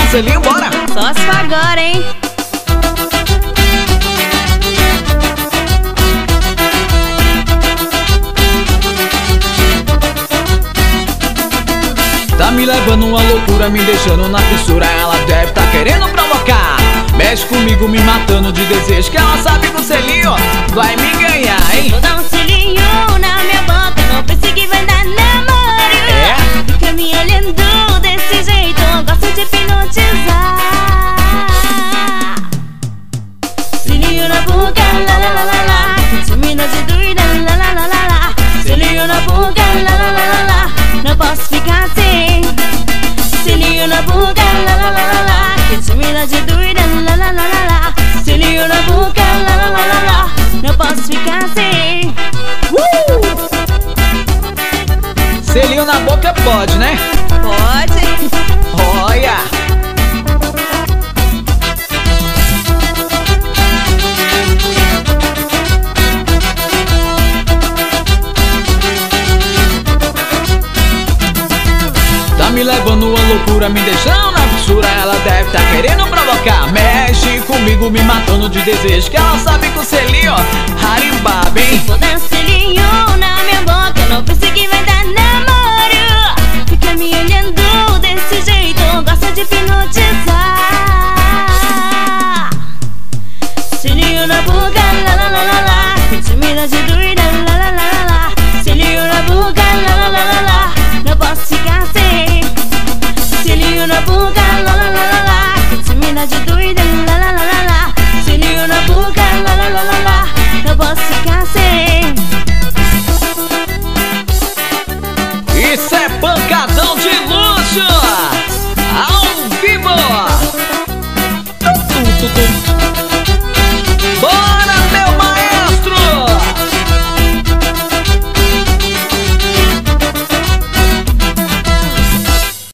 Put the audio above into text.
Selinho, bora! Só se for agora, hein? Tá me levando uma loucura, me deixando na fissura. Ela deve tá querendo provocar. Mexe comigo, me matando de desejo, que ela sabe que o selinho vai me ganhar, hein? Vou dar um selinho na minha boca, não pense que vai dar namoro. É? Fica me olhando desse jeito, gosto de hipnotizar. Selinho na boca, lá lá lá lá lá, termina de doida, lá lá lá lá lá. Selinho na boca, lá lá lá lá lá, não posso ficar sem. Selinho na boca, lá lá lá lá lá, que termina de doida, lá lá lá lá lá. Selinho na boca, lá lá lá lá lá, não posso ficar sem. Selinho na boca pode, né? Pode. Olha! Tá me levando uma loucura, me deixando na fissura. Ela deve tá querendo provocar. Mexe comigo, me matando de desejo, que ela sabe que o selinho harimbaba, hein? Vou dar um selinho na minha boca, não pense que vai dar namoro. Fica me olhando desse jeito, gosta de hipnotizar. Selinho na boca, lá lá lá lá lá, que termina de doida, lá lá lá lá lá. Selinho na boca, lá lá lá lá lá, não posso ficar sem. Selinho na boca, lá lá lá lá lá, que termina de doida, lá lá lá lá lá. Selinho na boca, lá lá lá lá lá, não posso ficar sem. Isso é pancadão de luxo! Ao vivo!